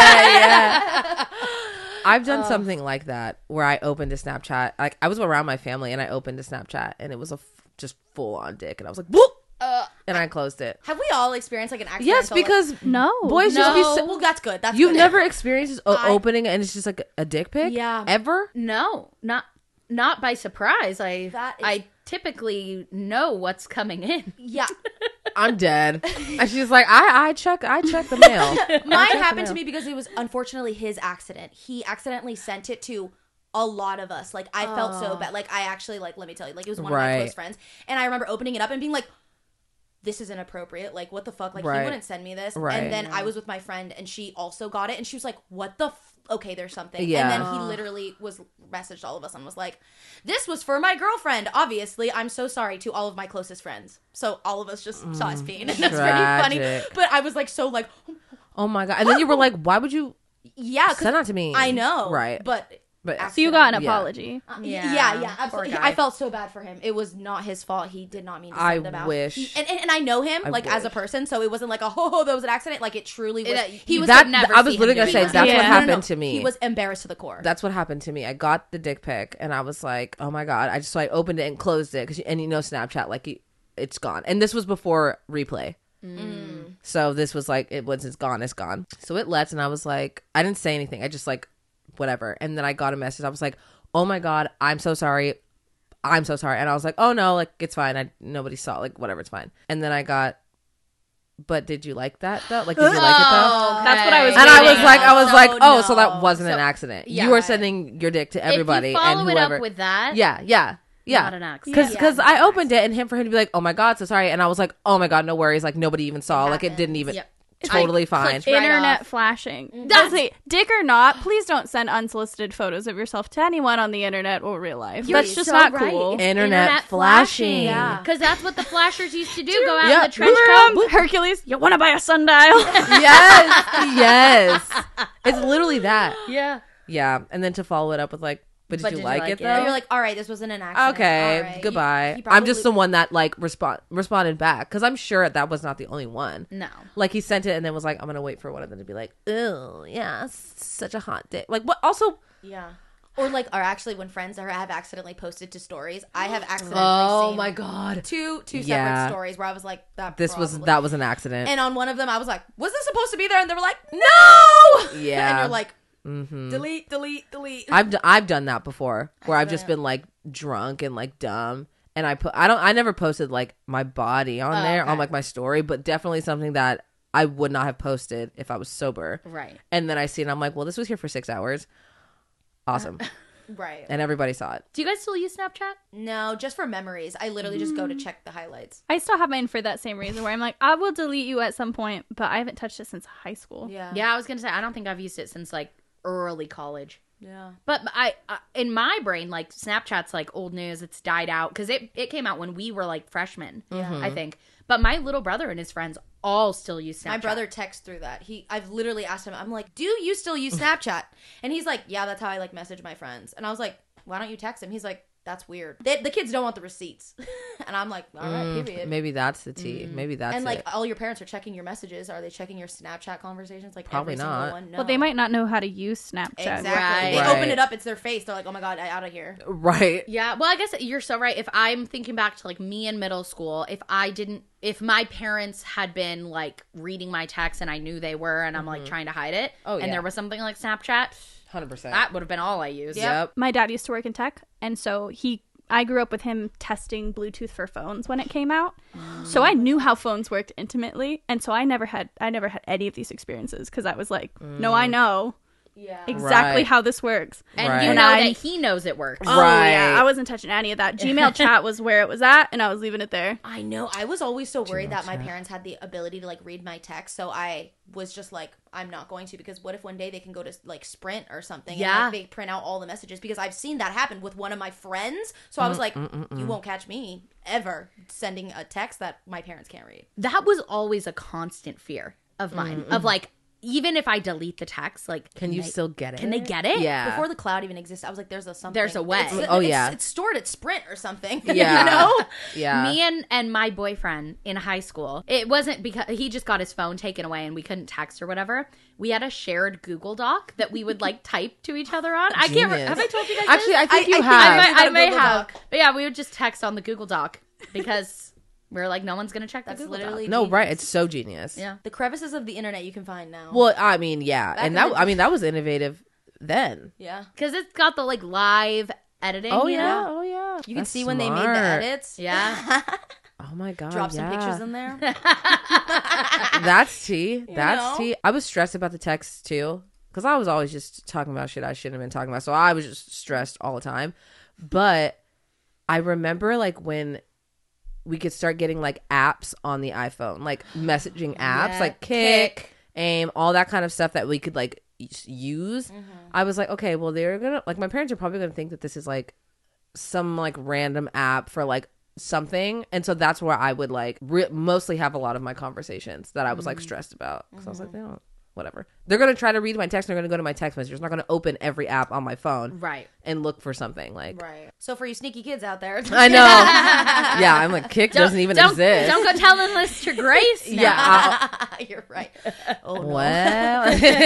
Yeah. I've done something like that where I opened a Snapchat. Like I was around my family and I opened a Snapchat and it was just full on dick and I was like, whoop, and I closed it. Have we all experienced like an accident? Yes, because No. boys just be. So, well, that's good. That's you've good. never experienced just opening and it's just like a dick pic. Yeah. Ever? No, not by surprise. That is- I typically know what's coming in. Yeah. I'm dead. And she's like, I check the mail. Mine happened to me because it was unfortunately his accident. He accidentally sent it to a lot of us. Like I felt so bad. Like I actually let me tell you, like it was one of my Right. close friends, and I remember opening it up and being like, "This is inappropriate. Like what the fuck? Like Right. he wouldn't send me this." Right. And then I was with my friend, and she also got it, and she was like, "What the?" Okay, there's something. Yeah. And then he literally messaged all of us and was like, "This was for my girlfriend. Obviously, I'm so sorry to all of my closest friends." So all of us just saw his pain, and that's pretty funny. Tragic. But I was like, so like, Oh my god! And then you were like, why would you yeah, 'cause send that to me? I know, Right. But So you got an Yeah. apology. yeah, Poor absolutely. guy. I felt so bad for him. It was not his fault. He did not mean to I send them out. wish. And I know him I like as a wish. person, so it wasn't like a ho that was an accident. Like it truly was. He was that could never I was see him literally gonna doing say that. that's what Yeah. happened to me. He was embarrassed to the core. That's what happened to me. I got the dick pic and I was like, oh my god! So I opened it and closed it because and you know Snapchat like it's gone. And this was before replay. So this was like once it's gone, it's gone. So it left and I was like, I didn't say anything. I just like whatever. And then I got a message. I was like, oh my god, I'm so sorry. I'm so sorry. And I was like, oh no, like it's fine. Nobody saw, like whatever, it's fine. And then I got, but did you like that though? Like did you like it though? That's what I was And I was waiting like, No, so that no. wasn't an accident. yeah. You were sending your dick to everybody If you follow and it whoever. up with that, Yeah. not an accident. Because I opened it and for him to be like, oh my god, so sorry, and I was like, oh my god, no worries, like nobody even saw, like it didn't even, Yep. totally I fine. clicked right Internet off. flashing. That's it. Dick or not, please don't send unsolicited photos of yourself to anyone on the internet or real life. You're That's just so not right. cool. It's Internet flashing. Yeah. Because that's what the flashers used to do. Go out Yeah. in the trench Remember, coat. Hercules, you want to buy a sundial? yes. It's literally that. Yeah. Yeah, and then to follow it up with like, but did you like it But though? you're like, all right, this wasn't an accident. Okay, All right. goodbye. He I'm just the probably- one that like responded back because I'm sure that was not the only one. No. Like he sent it and then was like, I'm gonna wait for one of them to be like, oh yeah, such a hot dick. Like what? Also, Yeah. Or like, or actually, when friends have accidentally posted to stories, I have accidentally oh seen my god, two separate Yeah. stories where I was like, that that was an accident. And on one of them, I was like, was this supposed to be there? And they were like, no. Yeah. And you're like, Mm-hmm. delete. I've done that before where I've just been like drunk and like dumb and I never posted like my body on there on like my story, but definitely something that I would not have posted if I was sober. Right. And then I see it and I'm like, well, this was here for 6 hours. Awesome. Right. And everybody saw it. Do you guys still use Snapchat? No, just for memories. I literally just go to check the highlights. I still have mine for that same reason where I'm like, I will delete you at some point, but I haven't touched it since high school. Yeah. Yeah, I was gonna say I don't think I've used it since like early college. Yeah. But I in my brain, like Snapchat's like old news. It's died out because it came out when we were like freshmen, I think. But my little brother and his friends all still use Snapchat. My brother texts through that. I've literally asked him, I'm like, do you still use Snapchat? And he's like, yeah, that's how I like message my friends. And I was like, why don't you text him? He's like, that's weird. The kids don't want the receipts. And I'm like, all right, period. Maybe that's the tea. Maybe that's And like it. all your parents are checking your messages. Are they checking your Snapchat conversations? Like Probably every not. single one? No. Well, they might not know how to use Snapchat. Exactly. Right. They Right. open it up. It's their face. They're like, oh my God, out of here. Right. Yeah, well, I guess you're so right. If I'm thinking back to like me in middle school, if my parents had been like reading my texts and I knew they were, and I'm like trying to hide it, Oh, and yeah. there was something like Snapchat, 100%. that would have been all I used. Yep. My dad used to work in tech, and so I grew up with him testing Bluetooth for phones when it came out. So I knew how phones worked intimately, and so I never had any of these experiences because I was like, no, I know exactly Right. how this works. And Right. you And know I- that he knows it works. Oh Right. yeah, I wasn't touching any of that. Gmail chat was where it was at, and I was leaving it there. I know. I was always so worried that my parents had the ability to like read my text. So I was just like, I'm not going to, because what if one day they can go to like Sprint or something Yeah. and like, they print out all the messages, because I've seen that happen with one of my friends. So I was like, you won't catch me ever sending a text that my parents can't read. That was always a constant fear of mine. Of like, even if I delete the text, like, Can you still get it? Can they get it? Yeah. Before the cloud even existed, I was like, there's a something. There's a way. It's stored at Sprint or something. Yeah. You know? Yeah. Me and my boyfriend in high school, it wasn't because he just got his phone taken away and we couldn't text or whatever. We had a shared Google Doc that we would like type to each other on. I can't. Genius. Have I told you guys? Actually, this? I think you I have. think I may Google have. Doc. But yeah, we would just text on the Google Doc because we were like, no one's gonna check the That's Google literally Doc. No, genius. right. It's so genius. Yeah. The crevices of the internet you can find now. Well, I mean, yeah. Back And in that, the- I mean, that was innovative then. Yeah. Because it's got the like live editing. Oh, you yeah. know? Oh, yeah. You can That's see when they made the smart. edits. Yeah. Oh, my God. Drop some yeah. pictures in there. That's tea. That's know? tea. I was stressed about the texts too, because I was always just talking about shit I shouldn't have been talking about. So I was just stressed all the time. But I remember like when we could start getting like apps on the iPhone, like messaging apps, Yeah, like Kik, AIM, all that kind of stuff that we could like use. I was like, okay, well, they're gonna like, my parents are probably gonna think that this is like some like random app for like something, and so that's where I would like mostly have a lot of my conversations that I was like stressed about, because I was like, they don't, whatever, they're gonna try to read my text, they're gonna go to my text messages, they're not gonna open every app on my phone Right. and look for something like Right. So for you sneaky kids out there, I know. Yeah, I'm like, Kik doesn't even exist. Don't go telling this to Grace. now. Yeah. you're right. Oh no. Well.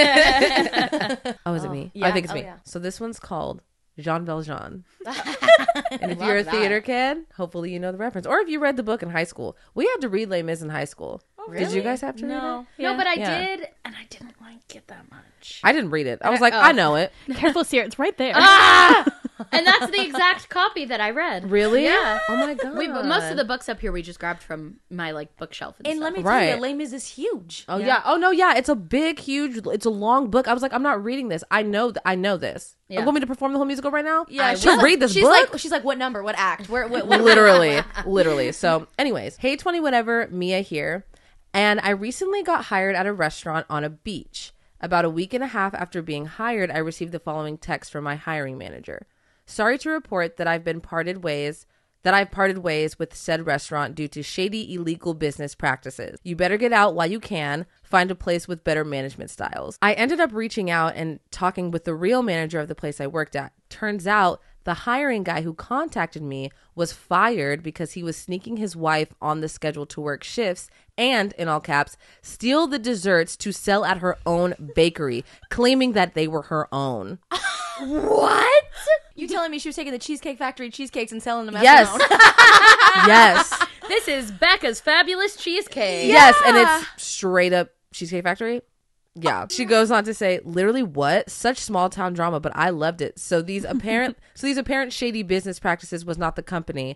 Oh, is it me? yeah. I think it's Oh, me. yeah. So this one's called Jean Valjean. And if Love you're a that. theater kid, hopefully you know the reference. Or if you read the book in high school. We had to read Les Mis in high school. Did you guys have to read it? No, but I Yeah. did, and I didn't like it that much. I didn't read it. I was like, I know it. Careful, Sierra, it's right there. And that's the exact copy that I read. Really? Yeah. Oh my God. Most of the books up here we just grabbed from my like bookshelf and And stuff. let me tell Right. you, Les Mis is huge. Oh yeah. Oh no, yeah. It's a big, huge, it's a long book. I was like, I'm not reading this. I know this. Yeah. You want me to perform the whole musical right now? Yeah, To read this she's book? She's like, what number? What act? Where? What literally. So anyways, hey 20 whatever, Mia here. And I recently got hired at a restaurant on a beach. About a week and a half after being hired, I received the following text from my hiring manager. Sorry to report that I've parted ways with said restaurant due to shady illegal business practices. You better get out while you can. Find a place with better management styles. I ended up reaching out and talking with the real manager of the place I worked at. Turns out the hiring guy who contacted me was fired because he was sneaking his wife on the schedule to work shifts and, in all caps, steal the desserts to sell at her own bakery, claiming that they were her own. What? You telling me she was taking the Cheesecake Factory cheesecakes and selling them as Yes. her own? Yes. This is Becca's Fabulous Cheesecake. Yes, and it's straight up Cheesecake Factory. Yeah. She goes on to say, literally what? Such small town drama, but I loved it. So these apparent shady business practices was not the company.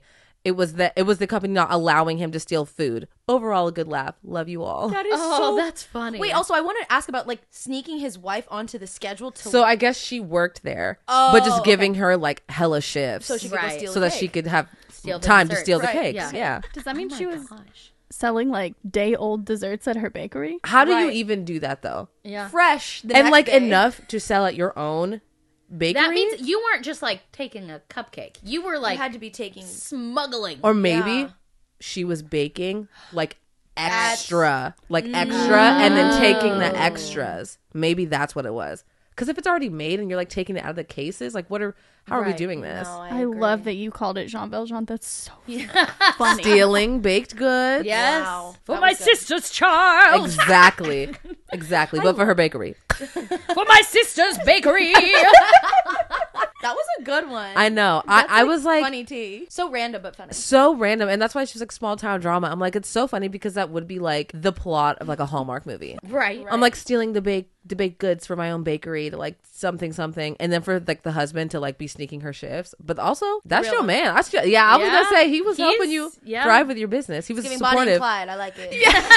It was the company not allowing him to steal food. Overall, a good laugh. Love you all. That is that's funny. Wait, also, I wanted to ask about like sneaking his wife onto the schedule to. So I guess she worked there, but just giving her like hella shifts, so she could go steal so the that cake. she could have Steal the time to dessert. steal the Right, cakes. yeah. Yeah. Does that mean she was Gosh. selling like day-old desserts at her bakery? How do you Right. even do that though? Yeah. fresh the And next like day. enough to sell at your own bakery, That means you weren't just like taking a cupcake. You were You like had to be taking. smuggling. or maybe Yeah. she was baking like extra, and then taking the extras. Maybe that's what it was. Because if it's already made and you're like taking it out of the cases, like how are we Right. doing this? No, I agree. love that you called it Jean Valjean. That's so funny. Stealing baked goods. Yes. Wow. For That my was good. sister's child. Exactly. But for her bakery. For my sister's bakery. That was a good one. I know. That's, I was like funny tea. So random but funny. so random, and that's why she's like small town drama. I'm like, it's so funny because that would be like the plot of like a Hallmark movie. right. I'm like stealing the baked goods for my own bakery to like something, and then for like the husband to like be sneaking her shifts. But also, that's your man. I was gonna say he was helping you thrive with your business. He was Giving Bonnie and supportive. Clyde. I like it.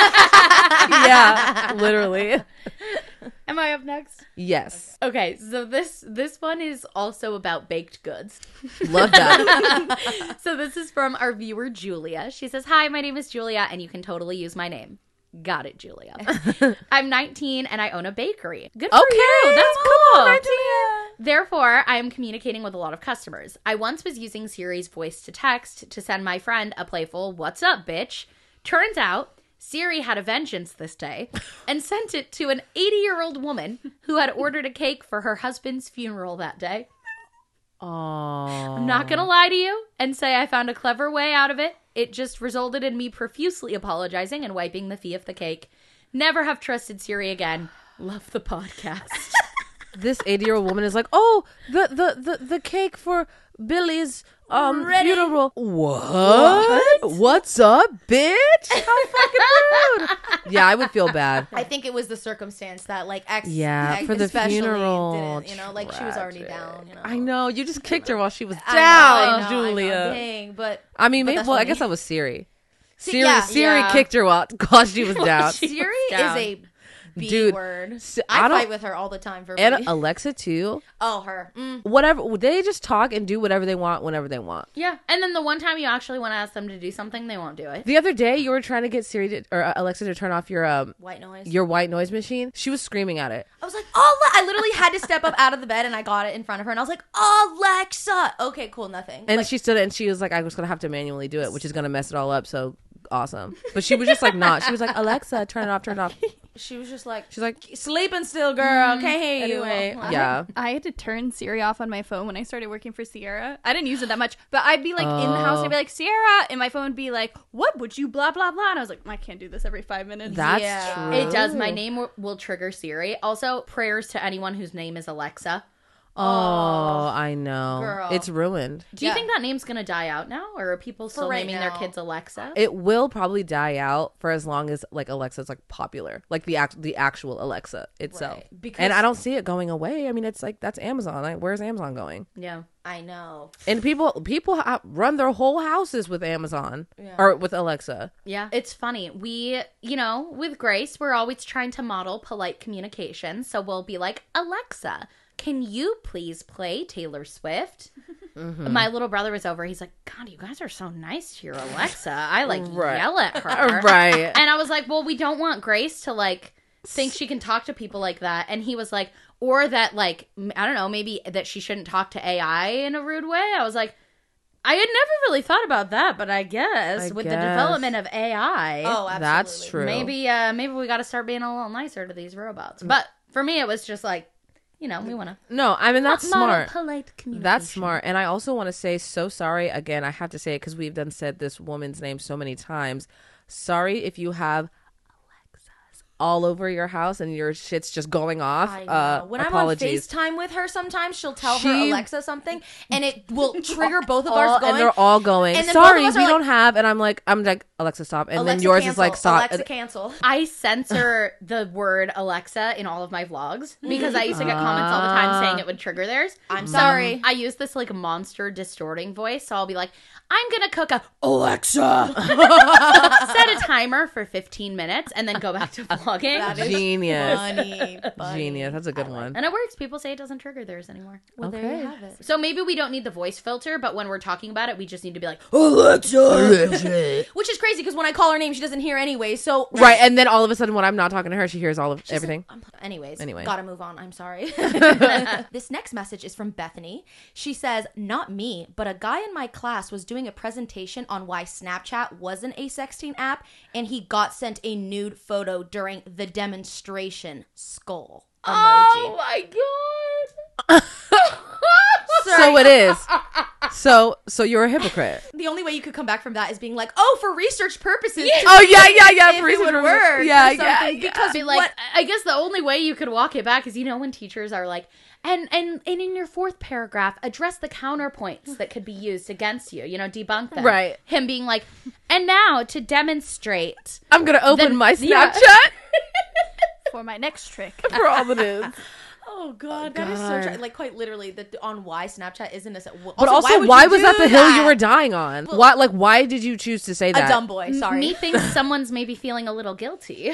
Yeah, literally. Am I up next? Yes, Okay, so this one is also about baked goods. love that. So this is from our viewer Julia. She says, "Hi, my name is Julia, and you can totally use my name." Got it, Julia. I'm 19 and I own a bakery. Good for you. That's cool. Therefore, I am communicating with a lot of customers. I once was using Siri's voice to text to send my friend a playful "What's up, bitch?" Turns out Siri had a vengeance this day and sent it to an 80-year-old woman who had ordered a cake for her husband's funeral that day. Oh, I'm not going to lie to you and say I found a clever way out of it. It just resulted in me profusely apologizing and wiping the fee of the cake. Never have trusted Siri again. Love the podcast. this 80-year-old woman is like, oh, the cake for Billy's funeral. What? What's up, bitch? How fucking rude. Yeah, I would feel bad. I think it was the circumstance that like Yeah, for the especially funeral. didn't, like she was already down. I know. You just kicked her while she was I down, know, Julia. Dang, but I mean, but maybe. that's Well, I funny. guess that was Siri. yeah, Siri yeah. kicked her while she was down. Siri down. is a B Dude, word. I I don't- fight with her all the time for And B. Alexa too. Oh, her. Whatever. They just talk and do whatever they want whenever they want. Yeah. And then the one time you actually want to ask them to do something, they won't do it. The other day, you were trying to get Siri or Alexa to turn off your White noise. white noise machine. She was screaming at it. I was like, oh, I literally had to step up out of the bed and I got it in front of her and I was like, Alexa. Okay, cool, nothing. And Like, she stood and she was like, I was going to have to manually do it, which is going to mess it all up. So awesome. But she was just like, not. She was like, Alexa, turn it off, turn it off. she was just like, She's like, sleeping still, girl. Can't hear you. anyway, Like, yeah. I had to turn Siri off on my phone when I started working for Sierra. I didn't use it that much, but I'd be like in the house and I'd be like, Sierra, and my phone would be like, what would you blah, blah, blah. And I was like, I can't do this every 5 minutes. That's Yeah. true. It does. My name will trigger Siri. Also, prayers to anyone whose name is Alexa. Oh, I know. Girl. It's ruined. Do you Yeah. think that name's going to die out now? Or are people still right naming their now. kids Alexa? It will probably die out for as long as like Alexa's like popular, like the actual Alexa itself. Right. Because- And I don't see it going away. I mean, it's like that's Amazon. Like, where's Amazon going? yeah. I know. And people run their whole houses with Amazon or with Alexa. Yeah. It's funny. We, with Grace, we're always trying to model polite communication. So we'll be like, Alexa, can you please play Taylor Swift? My little brother was over. He's like, God, you guys are so nice to your Alexa. I yell at her. Right. And I was like, well, we don't want Grace to like think she can talk to people like that. And he was like, or that like, I don't know, maybe that she shouldn't talk to AI in a rude way. I was like, I had never really thought about that, but I guess with the development of AI, Oh, absolutely. That's true. maybe we got to start being a little nicer to these robots. But for me, it was just like, we want to No, I mean, that's smart. polite communication. That's smart. And I also want to say so sorry. Again, I have to say it because we've said this woman's name so many times. Sorry if you have Alexa's all over your house and your shit's just going off, I know. When apologies. I'm on FaceTime with her, sometimes she'll tell her She- Alexa something, and it will trigger both of ours going. And they're all going, and then both sorry, of us we are don't have. And I'm like, Alexa, stop. And Alexa, then yours cancel. is like, stop. Alexa, cancel. I censor the word Alexa in all of my vlogs because I used to get comments all the time saying it would trigger theirs. I'm sorry. I use this like monster distorting voice, so I'll be like, I'm gonna cook a Alexa. Set a timer for 15 minutes and then go back to vlogging. That is Genius. funny. Genius. That's a good one. And it works. People say it doesn't trigger theirs anymore. Well, there you have it. So maybe we don't need the voice filter, but when we're talking about it, we just need to be like, Alexa. Which is crazy because when I call her name, she doesn't hear anyway. So Right. And then all of a sudden, when I'm not talking to her, she hears all of everything. Anyways, Anyway. gotta move on. I'm sorry. This next message is from Bethany. She says, not me, but a guy in my class was doing a presentation on why Snapchat wasn't a sexting app, and he got sent a nude photo during the demonstration. Skull emoji. Oh my god. So it is. So you're a hypocrite. The only way you could come back from that is being like, oh, for research purposes. to Oh, see yeah. if For it research would purposes. work. Yeah, or something. Because Be like, I guess the only way you could walk it back is, when teachers are like, and in your fourth paragraph, address the counterpoints that could be used against you, debunk them. Right. Him being like, and now to demonstrate. I'm going to open Then- my yeah. Snapchat For my next trick. for all the news. Oh God, that is so true. Like quite literally, on why Snapchat isn't a. But also, would why you was do that the hill you were dying on? Why did you choose to say that? A dumb boy. Sorry. Me thinks someone's maybe feeling a little guilty.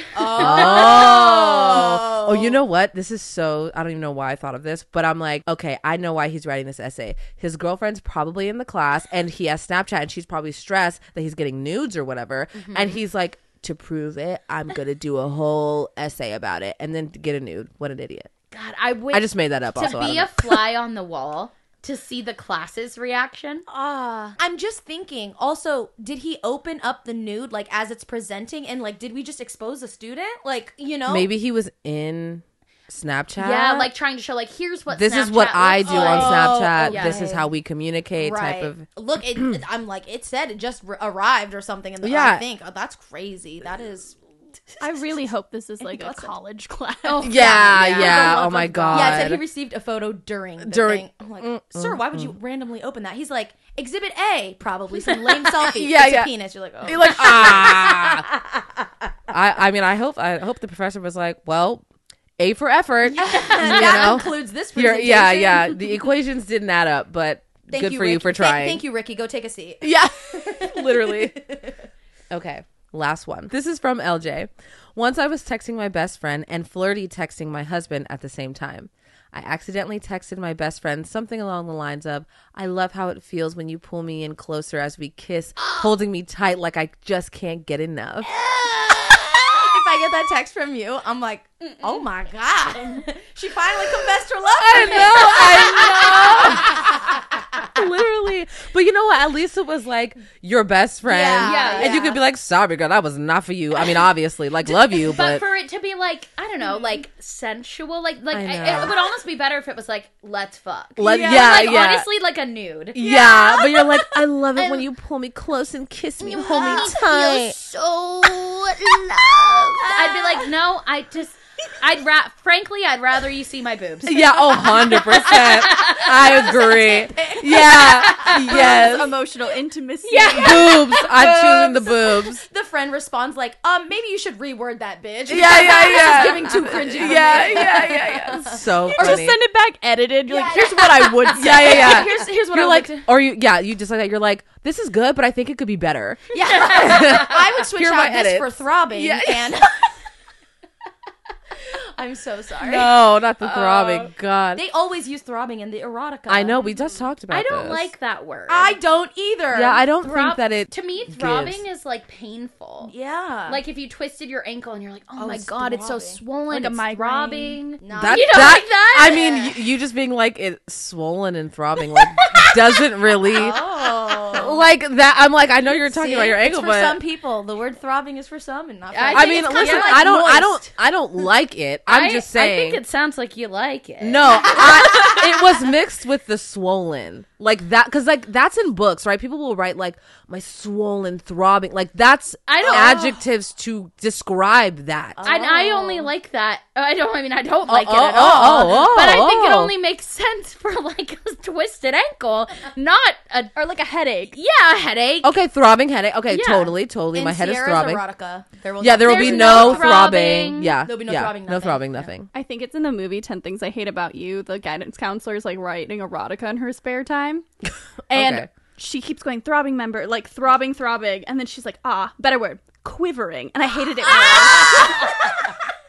Oh, you know what? This is so, I don't even know why I thought of this, but I'm like, okay, I know why he's writing this essay. His girlfriend's probably in the class and he has Snapchat and she's probably stressed that he's getting nudes or whatever. And he's like, to prove it, I'm going to do a whole essay about it and then get a nude. What an idiot. God, I just made that up. To also, I be don't a fly on the wall, to see the class's reaction. I'm just thinking. Also, did he open up the nude like as it's presenting, and like did we just expose a student? Like maybe he was in Snapchat. Yeah, like trying to show like here's what this Snapchat is what I looks do like. on Snapchat. okay. This is how we communicate. Type of. Look, I'm like it said it just arrived or something, and Yeah. I think that's crazy. That is. I really hope this is like a college class. Yeah. Oh my god. Yeah, it said he received a photo during the thing. I'm like, sir, why would you randomly open that? He's like, Exhibit A, probably some lame selfie. Yeah, it's yeah. a penis. You're like, oh. You're like, ah. I mean, I hope the professor was like, well, A for effort. that includes this presentation. Yeah. The equations didn't add up, but good for you Rick. for trying. Thank you, Ricky. Go take a seat. Yeah, literally. Okay, last one. This is from LJ. Once I was texting my best friend and flirty texting my husband at the same time. I accidentally texted my best friend something along the lines of, I love how it feels when you pull me in closer as we kiss, holding me tight like I just can't get enough. If I get that text from you, I'm like, oh my God. She finally confessed her love for me. I know. Literally. But you know what? At least it was like your best friend. Yeah, and you could be like, sorry, girl, that was not for you. I mean, obviously, like, love you, But but. for it to be like, I don't know, like sensual, like I know. it would almost be better if it was like, let's fuck. Like, honestly, like a nude. Yeah, but you're like, I love it when you pull me close and kiss me, hold me tight. So loved. I'd be like, no, frankly, I'd rather you see my boobs. Yeah, 100%. I agree. Yeah, yes. Emotional intimacy. Boobs. I'm choosing the boobs. The friend responds like, maybe you should reword that, bitch. Yeah. This is giving too cringy. for me. Yeah. So Or just funny. send it back edited. You're like, here's what I would say. Yeah. Here's what You're I like, would. or you just like that. You're like, this is good, but I think it could be better. Yeah. I would switch Here are out my this edits. for throbbing Yeah. and. I'm so sorry. No, not the throbbing. God. They always use throbbing in the erotica. I know. We just talked about I don't this. like that word. I don't either. Yeah, I don't think that it. To me, throbbing is like painful. Yeah. Like if you twisted your ankle and you're like, oh my it's god, it's so throbbing. swollen, Like a it's migraine. throbbing. Nah. That, You don't that, like that? I mean, you just being like it's swollen and throbbing like doesn't really. Oh. like that. I'm like, I know you're talking See? about your ankle, It's for but some people. The word throbbing is for some and not for I mean, listen, I don't like it. I'm just saying. I think it sounds like you like it. No, it was mixed with the swollen, like that, because like that's in books, right? People will write like my swollen, throbbing, like that's adjectives to describe that. I only like that. I don't like it at all. But I think it only makes sense for like a twisted ankle, not or like a headache. Yeah, a headache. Okay, throbbing headache. Okay, Yeah. totally. In My head is Sierra's throbbing. erotica, there will Be no throbbing. Yeah, There'll be no throbbing, no nothing. throbbing, nothing. I think it's in the movie 10 Things I Hate About You. The guidance counselor is like writing erotica in her spare time. And Okay. she keeps going throbbing member, like throbbing. And then she's like, better word, quivering. And I hated it more.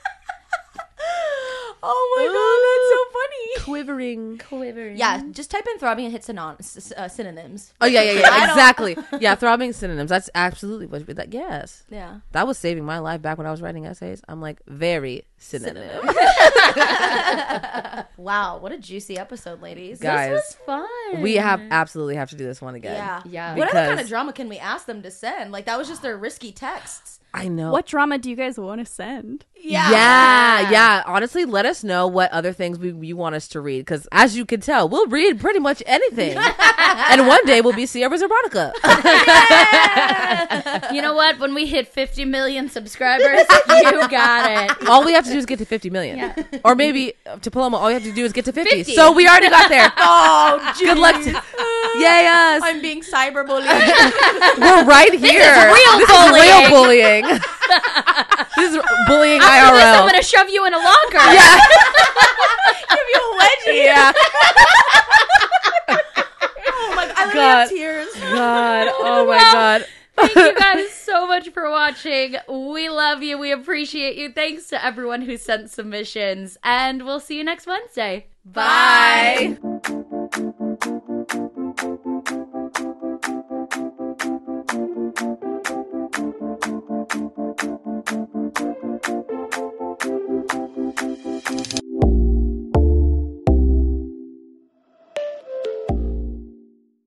Oh my god, that's so funny. Quivering. Yeah, just type in throbbing and hit synonyms. Oh yeah, exactly. Yeah, throbbing synonyms. That's absolutely what that. Yes. Yeah. That was saving my life back when I was writing essays. I'm like, very synonym. Wow, what a juicy episode, ladies. Guys, This was fun. we absolutely have to do this one again. Yeah. Yeah. What other kind Because- of drama can we ask them to send? Like, that was just their risky texts. I know. What drama do you guys want to send? Yeah. Honestly, let us know what other things you want us to read. Because as you can tell, we'll read pretty much anything. And one day we'll be Sierra's erotica. You know what? When we hit 50 million subscribers, you got it. All we have to do is get to 50 million. Yeah. Or maybe to Paloma, all you have to do is get to 50. 50. So we already got there. Oh, Good luck. Yay us. I'm being cyberbullied. We're right here. This is real bullying. This is bullying After this, I'm IRL. going to shove you in a locker. Yeah. Give you a wedgie. Yeah. Oh my god, I literally God. have tears. God. Oh my God. Thank you guys so much for watching. We love you. We appreciate you. Thanks to everyone who sent submissions. And we'll see you next Wednesday. Bye.